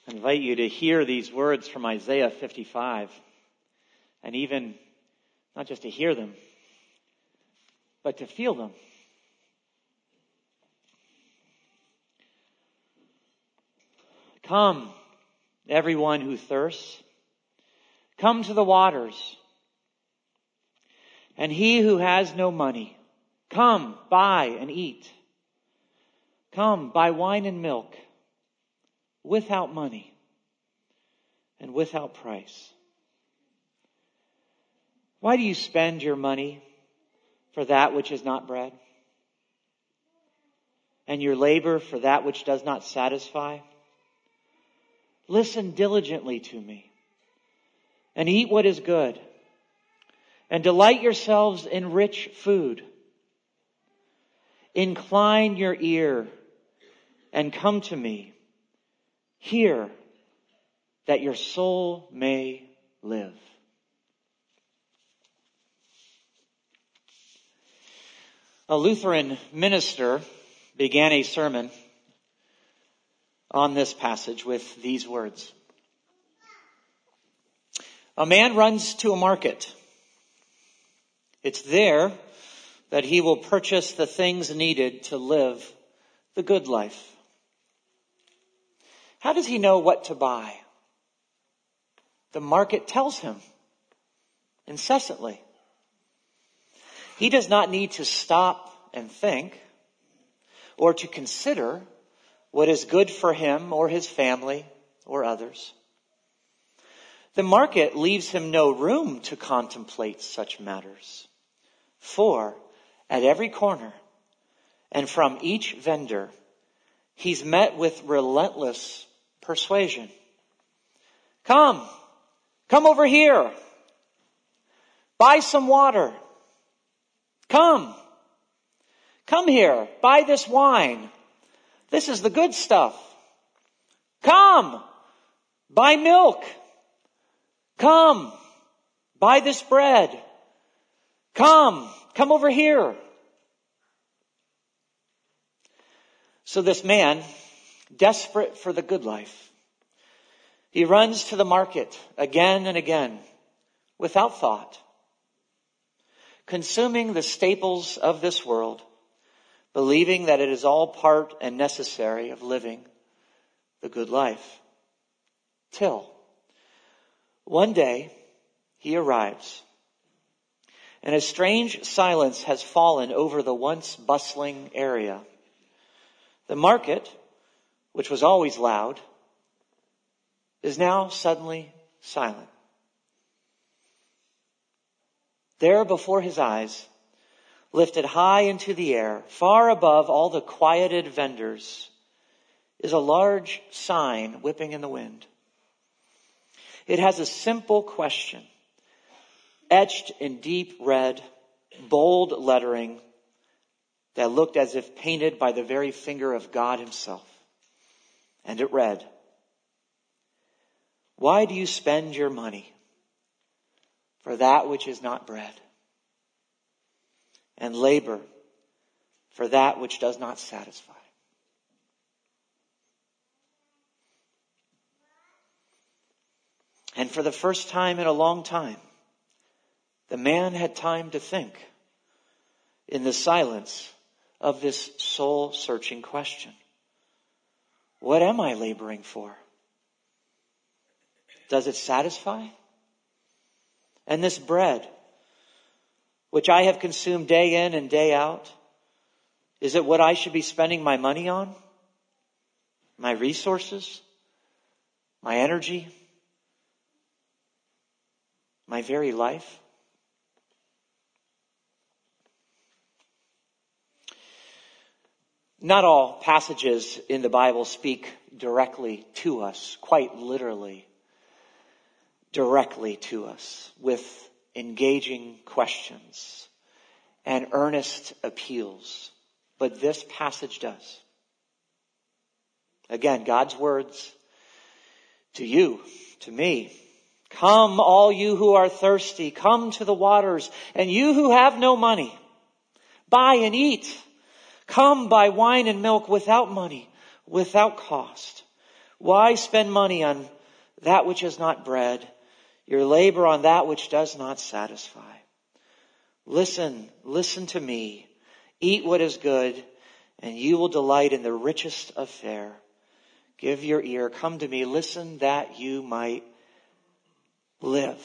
I invite you to hear these words from Isaiah 55, and even not just to hear them, but to feel them. Come, everyone who thirsts, come to the waters. And he who has no money, come, buy and eat. Come, buy wine and milk without money and without price. Why do you spend your money for that which is not bread, and your labor for that which does not satisfy? Listen diligently to me, and eat what is good, and delight yourselves in rich food. Incline your ear and come to me. Hear, that your soul may live. A Lutheran minister began a sermon on this passage with these words. A man runs to a market. It's there that he will purchase the things needed to live the good life. How does he know what to buy? The market tells him incessantly. He does not need to stop and think or to consider what is good for him or his family or others. The market leaves him no room to contemplate such matters. For at every corner and from each vendor, he's met with relentless persuasion. Come over here. Buy some water. Come here. Buy this wine. This is the good stuff. Come, buy milk. Come, buy this bread. Come over here. So this man, desperate for the good life, he runs to the market again and again without thought, consuming the staples of this world, believing that it is all part and necessary of living the good life. Till one day he arrives, and a strange silence has fallen over the once bustling area. The market, which was always loud, is now suddenly silent. There before his eyes, lifted high into the air, far above all the quieted vendors, is a large sign whipping in the wind. It has a simple question, etched in deep red, bold lettering that looked as if painted by the very finger of God himself. And it read, "Why do you spend your money for that which is not bread, and labor for that which does not satisfy?" And for the first time in a long time, the man had time to think in the silence of this soul-searching question. What am I laboring for? Does it satisfy? And this bread, which I have consumed day in and day out, is it what I should be spending my money on? My resources? My energy? My very life? Not all passages in the Bible speak directly to us, quite literally directly to us, with engaging questions and earnest appeals. But this passage does. Again, God's words to you, to me. Come, all you who are thirsty, come to the waters, and you who have no money, buy and eat. Come, buy wine and milk without money, without cost. Why spend money on that which is not bread, your labor on that which does not satisfy? Listen to me. Eat what is good, and you will delight in the richest of fare. Give your ear, come to me, listen that you might live.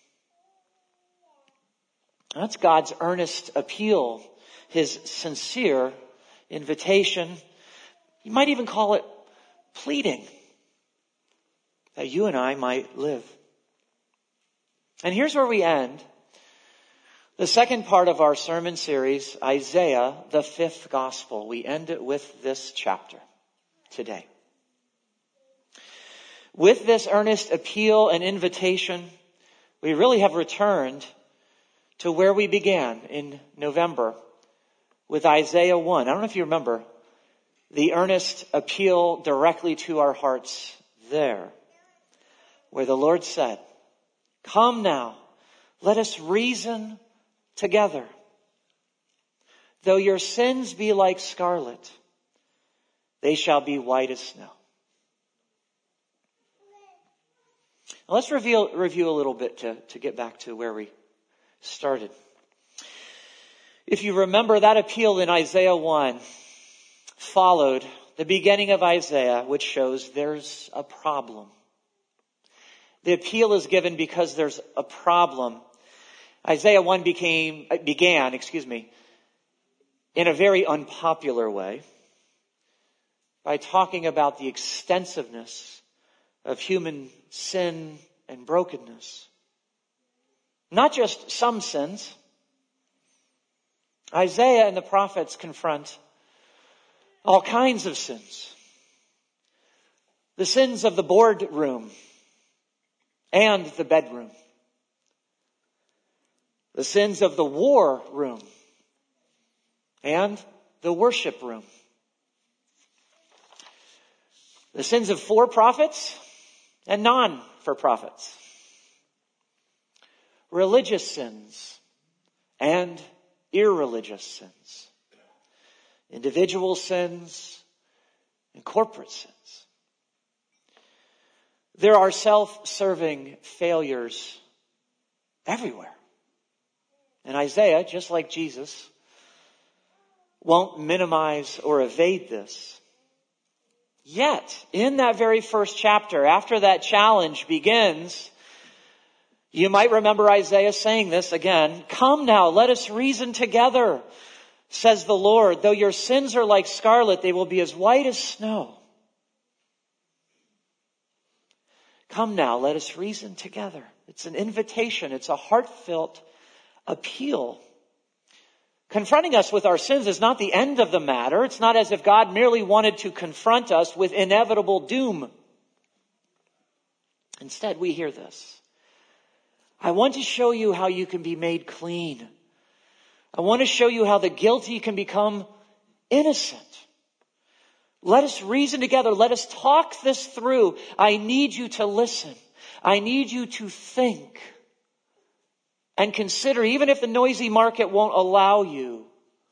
That's God's earnest appeal, his sincere invitation. You might even call it pleading that you and I might live. And here's where we end. The second part of our sermon series, Isaiah, the fifth gospel. We end it with this chapter today. With this earnest appeal and invitation, we really have returned to where we began in November with Isaiah 1. I don't know if you remember the earnest appeal directly to our hearts there, where the Lord said, "Come now, let us reason together. Though your sins be like scarlet, they shall be white as snow." Now let's review a little bit to get back to where we started. If you remember, that appeal in Isaiah 1 followed the beginning of Isaiah, which shows there's a problem. The appeal is given because there's a problem. Isaiah 1 began in a very unpopular way by talking about the extensiveness of human sin and brokenness. Not just some sins. Isaiah and the prophets confront all kinds of sins. The sins of the boardroom and the bedroom. The sins of the war room and the worship room. The sins of for-profits and non-for-profits. Religious sins and irreligious sins. Individual sins and corporate sins. There are self-serving failures everywhere. And Isaiah, just like Jesus, won't minimize or evade this. Yet, in that very first chapter, after that challenge begins, you might remember Isaiah saying this again. "Come now, let us reason together, says the Lord. Though your sins are like scarlet, they will be as white as snow." Come now, let us reason together. It's an invitation. It's a heartfelt appeal. Confronting us with our sins is not the end of the matter. It's not as if God merely wanted to confront us with inevitable doom. Instead, we hear this. I want to show you how you can be made clean. I want to show you how the guilty can become innocent. Let us reason together. Let us talk this through. I need you to listen. I need you to think and consider, even if the noisy market won't allow you.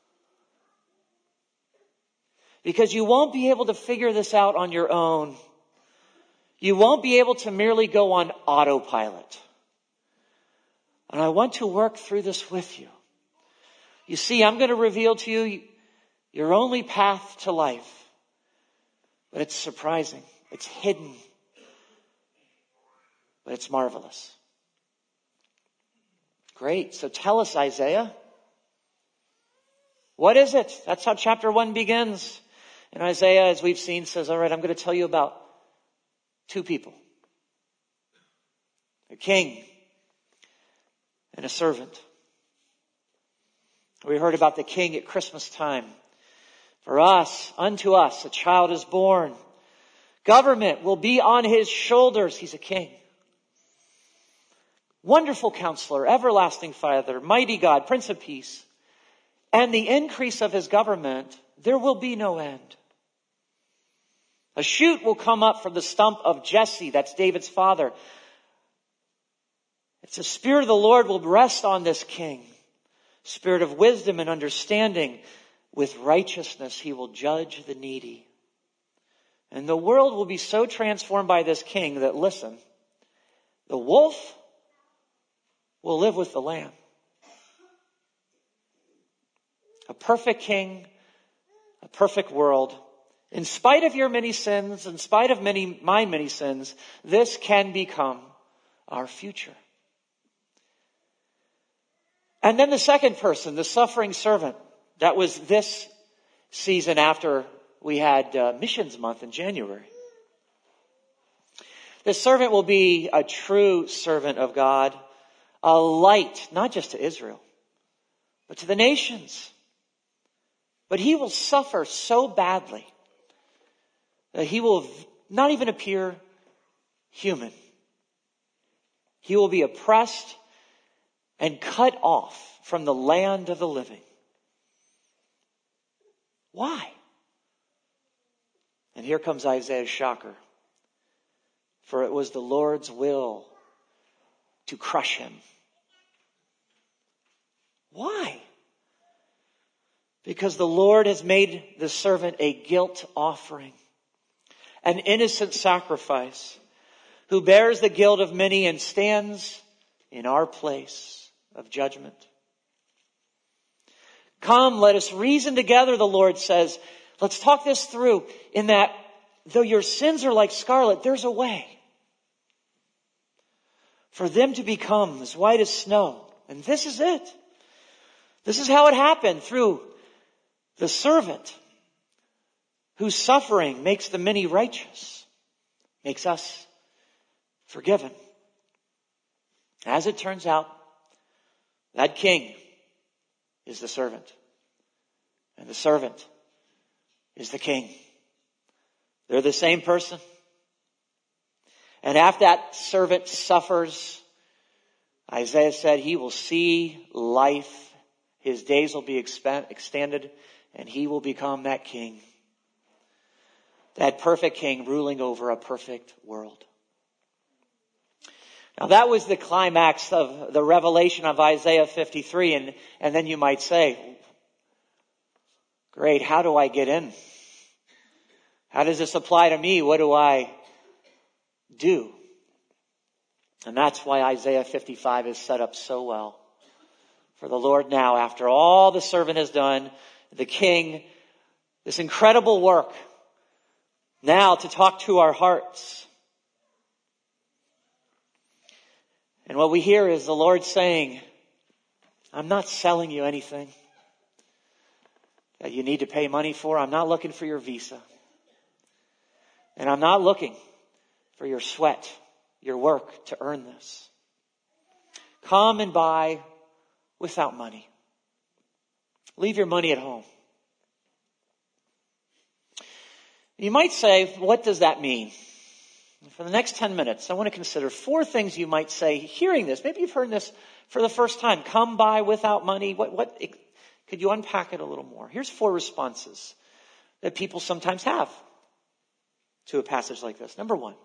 Because you won't be able to figure this out on your own. You won't be able to merely go on autopilot. And I want to work through this with you. You see, I'm going to reveal to you your only path to life. But it's surprising. It's hidden. But it's marvelous. Great. So tell us, Isaiah. What is it? That's how chapter 1 begins. And Isaiah, as we've seen, says, all right, I'm going to tell you about two people. A king and a servant. We heard about the king at Christmas time. For us, unto us, a child is born. Government will be on his shoulders. He's a king. Wonderful Counselor, Everlasting Father, Mighty God, Prince of Peace. And the increase of his government, there will be no end. A shoot will come up from the stump of Jesse, that's David's father. It's the Spirit of the Lord will rest on this king. Spirit of wisdom and understanding. With righteousness he will judge the needy And the world will be so transformed by this king that, listen, the wolf will live with the lamb. A perfect king, a perfect world. In spite of your many sins, in spite of my many sins, this can become our future. And then the second person, the suffering servant. That was this season after we had Missions Month in January. This servant will be a true servant of God, a light, not just to Israel, but to the nations. But he will suffer so badly that he will not even appear human. He will be oppressed and cut off from the land of the living. Why? And here comes Isaiah's shocker. For it was the Lord's will to crush him. Why? Because the Lord has made the servant a guilt offering, an innocent sacrifice, who bears the guilt of many and stands in our place of judgment. Come, let us reason together, the Lord says. Let's talk this through, in that though your sins are like scarlet, there's a way for them to become as white as snow. And this is it. This is how it happened, through the servant whose suffering makes the many righteous, makes us forgiven. As it turns out, that king is the servant, and the servant is the king. They're the same person. And after that servant suffers, Isaiah said he will see life. His days will be extended, and he will become that king. That perfect king ruling over a perfect world. Now that was the climax of the revelation of Isaiah 53. And then you might say, great, how do I get in? How does this apply to me? What do I do? And that's why Isaiah 55 is set up so well. For the Lord now, after all the servant has done, the king, this incredible work, now to talk to our hearts. And what we hear is the Lord saying, I'm not selling you anything that you need to pay money for. I'm not looking for your visa. And I'm not looking for your sweat, your work to earn this. Come and buy without money. Leave your money at home. You might say, what does that mean? For the next 10 minutes, I want to consider 4 things you might say hearing this. Maybe you've heard this for the first time. Come by without money. What could you unpack it a little more? Here's 4 responses that people sometimes have to a passage like this. Number 1,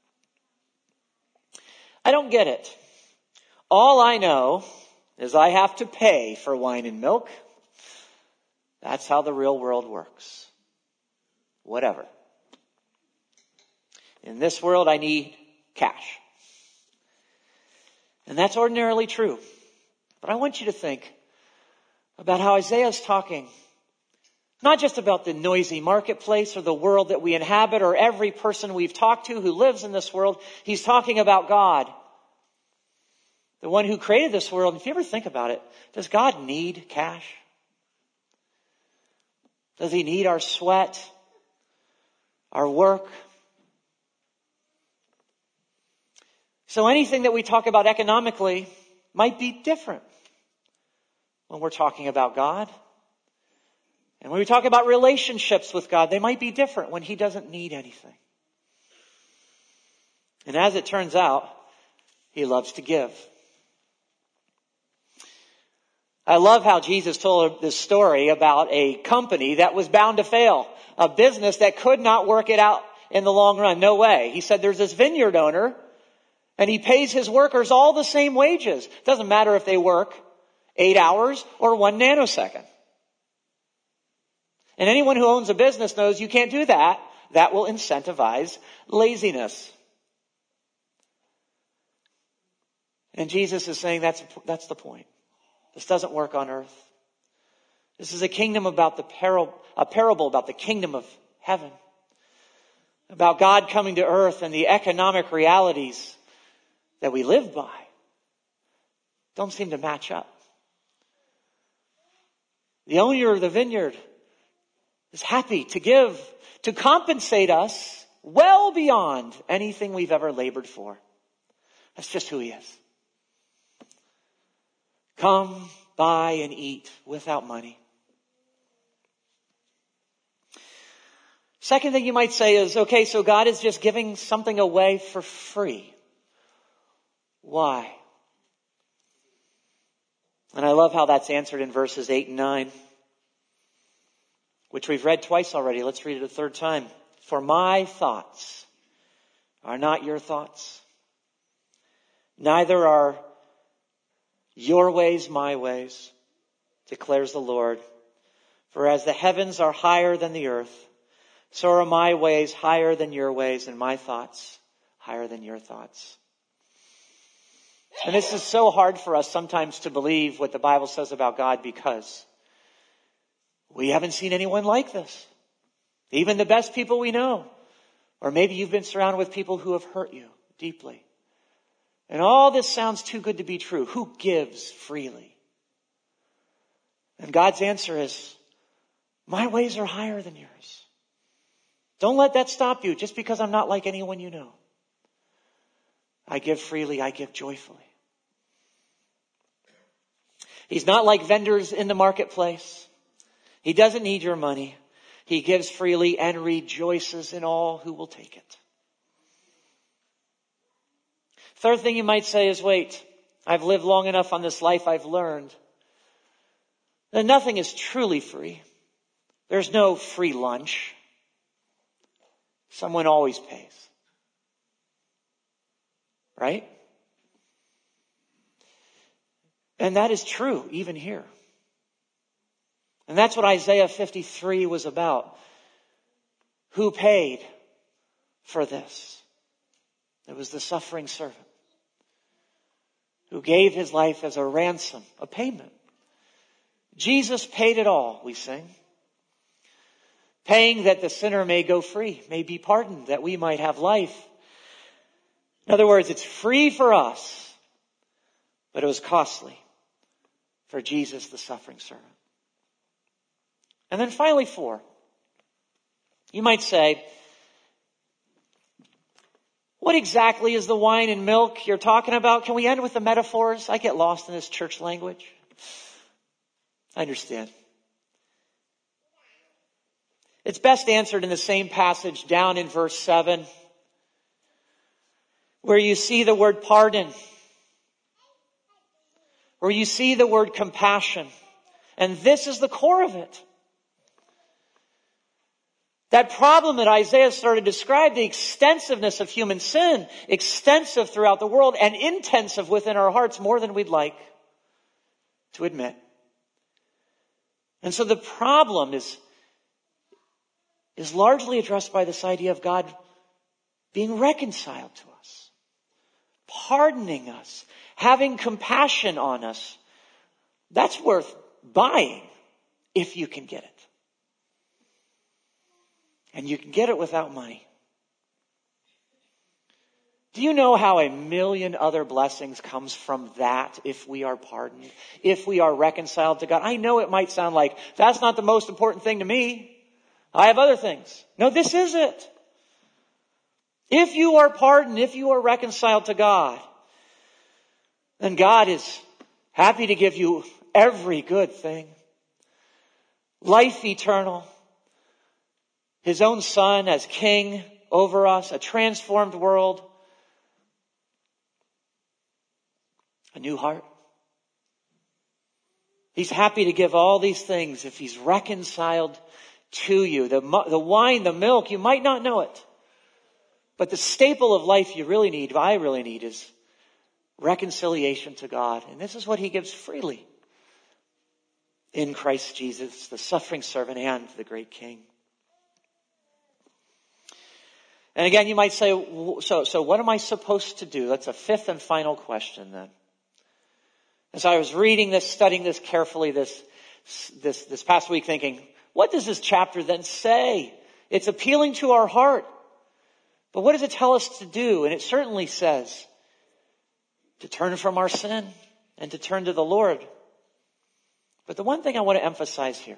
I don't get it. All I know is I have to pay for wine and milk. That's how the real world works. Whatever. In this world, I need cash. And that's ordinarily true. But I want you to think about how Isaiah is talking, not just about the noisy marketplace or the world that we inhabit or every person we've talked to who lives in this world. He's talking about God, the one who created this world. And if you ever think about it, does God need cash? Does he need our sweat, our work? So anything that we talk about economically might be different when we're talking about God. And when we talk about relationships with God, they might be different when he doesn't need anything. And as it turns out, he loves to give. I love how Jesus told this story about a company that was bound to fail, a business that could not work it out in the long run. No way. He said there's this vineyard owner, and he pays his workers all the same wages. Doesn't matter if they work 8 hours or 1 nanosecond. And anyone who owns a business knows you can't do that. that will incentivize laziness. And Jesus is saying that's the point. This doesn't work on earth. This is a kingdom about a parable about the kingdom of heaven. About God coming to earth and the economic realities that we live by don't seem to match up. The owner of the vineyard is happy to give, to compensate us well beyond anything we've ever labored for. That's just who he is. Come, buy, and eat without money. Second thing you might say is, okay, so God is just giving something away for free. Why? And I love how that's answered in verses 8 and 9, which we've read twice already. Let's read it a third time. For my thoughts are not your thoughts, neither are your ways my ways, declares the Lord. For as the heavens are higher than the earth, so are my ways higher than your ways, and my thoughts higher than your thoughts. And this is so hard for us sometimes to believe what the Bible says about God, because we haven't seen anyone like this. Even the best people we know. Or maybe you've been surrounded with people who have hurt you deeply. And all this sounds too good to be true. Who gives freely? And God's answer is, my ways are higher than yours. Don't let that stop you just because I'm not like anyone you know. I give freely, I give joyfully. He's not like vendors in the marketplace. He doesn't need your money. He gives freely and rejoices in all who will take it. Third thing you might say is, wait, I've lived long enough on this life, I've learned that nothing is truly free. There's no free lunch. Someone always pays. Right? And that is true even here. And that's what Isaiah 53 was about. Who paid for this? It was the suffering servant who gave his life as a ransom, a payment. Jesus paid it all, we sing. Paying that the sinner may go free, may be pardoned, that we might have life. In other words, it's free for us, but it was costly for Jesus, the suffering servant. And then finally, 4. You might say, what exactly is the wine and milk you're talking about? Can we end with the metaphors? I get lost in this church language. I understand. It's best answered in the same passage down in verse 7, where you see the word pardon, where you see the word compassion. And this is the core of it. That problem that Isaiah started to describe, the extensiveness of human sin, extensive throughout the world and intensive within our hearts more than we'd like to admit. And so the problem is largely addressed by this idea of God being reconciled to us, pardoning us, having compassion on us. That's worth buying if you can get it. And you can get it without money. Do you know how a million other blessings comes from that if we are pardoned, if we are reconciled to God? I know it might sound like that's not the most important thing to me. I have other things. No, this is it. If you are pardoned, if you are reconciled to God, then God is happy to give you every good thing. Life eternal. His own Son as King over us, a transformed world, a new heart. He's happy to give all these things if He's reconciled to you. The wine, the milk, you might not know it. But the staple of life you really need, I really need, is reconciliation to God. And this is what He gives freely in Christ Jesus, the suffering servant and the great King. And again, you might say, so what am I supposed to do? That's a fifth and final question then. As I was reading this, studying this carefully this past week, thinking, what does this chapter then say? It's appealing to our heart. But what does it tell us to do? And it certainly says to turn from our sin and to turn to the Lord. But the one thing I want to emphasize here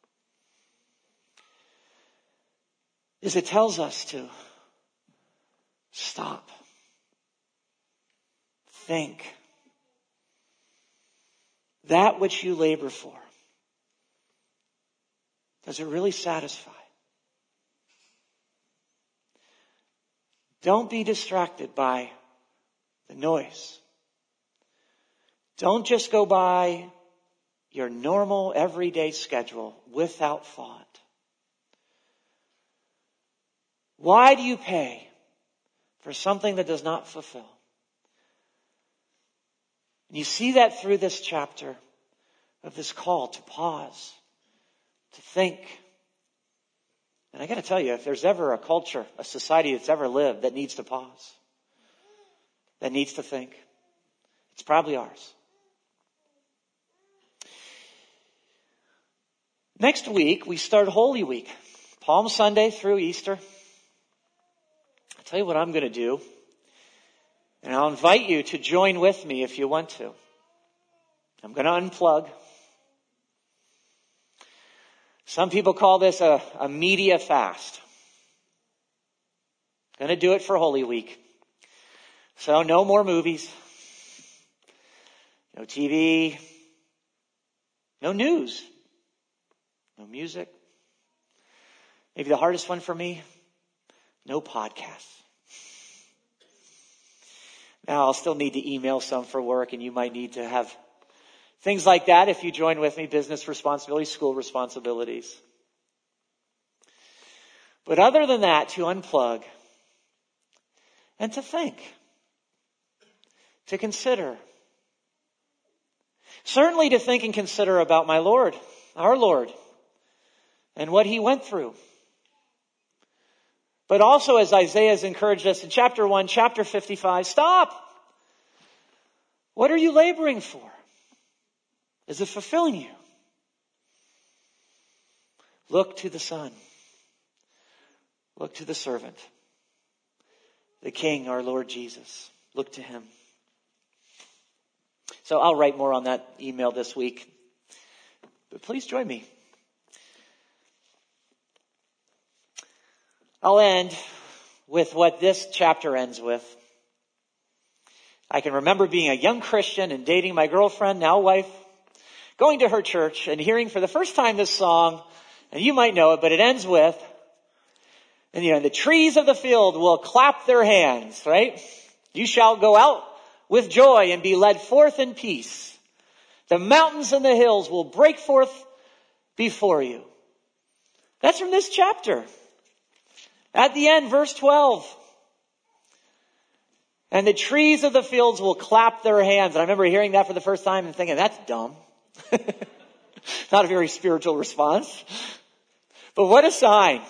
is it tells us to stop, think. That which you labor for, does it really satisfy? Don't be distracted by the noise. Don't just go by your normal everyday schedule without thought. Why do you pay for something that does not fulfill? And you see that through this chapter of this call to pause, to think. And I got to tell you, if there's ever a culture, a society that's ever lived that needs to pause, that needs to think, it's probably ours. Next week, we start Holy Week, Palm Sunday through Easter. I'll tell you what I'm going to do. And I'll invite you to join with me if you want to. I'm going to unplug. Some people call this a media fast. I'm going to do it for Holy Week. So no more movies. No TV. No news. No music. Maybe the hardest one for me, no podcasts. Now, I'll still need to email some for work, and you might need to have things like that if you join with me, business responsibilities, school responsibilities. But other than that, to unplug and to think, to consider. Certainly to think and consider about my Lord, our Lord, and what he went through. But also, as Isaiah has encouraged us in chapter 1, chapter 55, stop. What are you laboring for? Is it fulfilling you? Look to the Son. Look to the servant. The King, our Lord Jesus. Look to him. So I'll write more on that email this week. But please join me. I'll end with what this chapter ends with. I can remember being a young Christian and dating my girlfriend, now wife, going to her church and hearing for the first time this song, and you might know it, but it ends with, and the trees of the field will clap their hands, right? You shall go out with joy and be led forth in peace. The mountains and the hills will break forth before you. That's from this chapter. At the end, verse 12. And the trees of the fields will clap their hands. And I remember hearing that for the first time and thinking, that's dumb. Not a very spiritual response. But what a sign.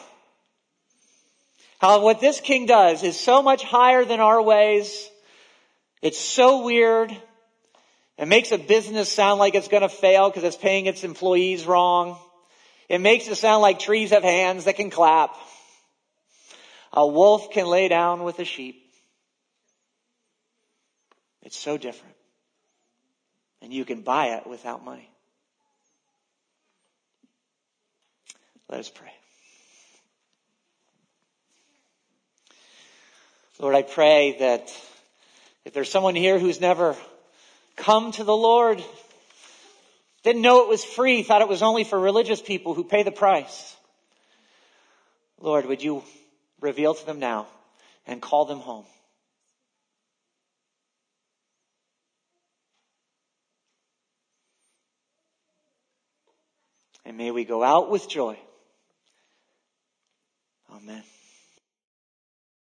How what this king does is so much higher than our ways. It's so weird. It makes a business sound like it's going to fail because it's paying its employees wrong. It makes it sound like trees have hands that can clap. A wolf can lay down with a sheep. It's so different. And you can buy it without money. Let us pray. Lord, I pray that if there's someone here who's never come to the Lord, didn't know it was free, thought it was only for religious people who pay the price, Lord, would you reveal to them now and call them home. And may we go out with joy. Amen.